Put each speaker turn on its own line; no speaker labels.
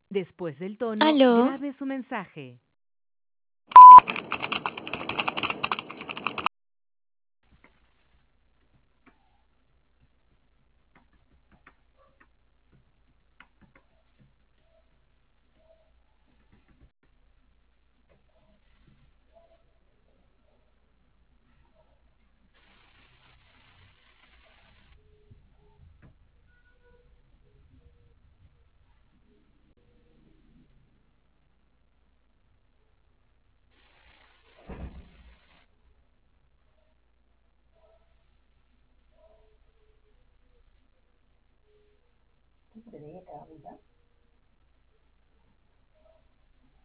Después del tono,
¿Aló?
grabe su mensaje.
¿Qué se ve acá, amiga?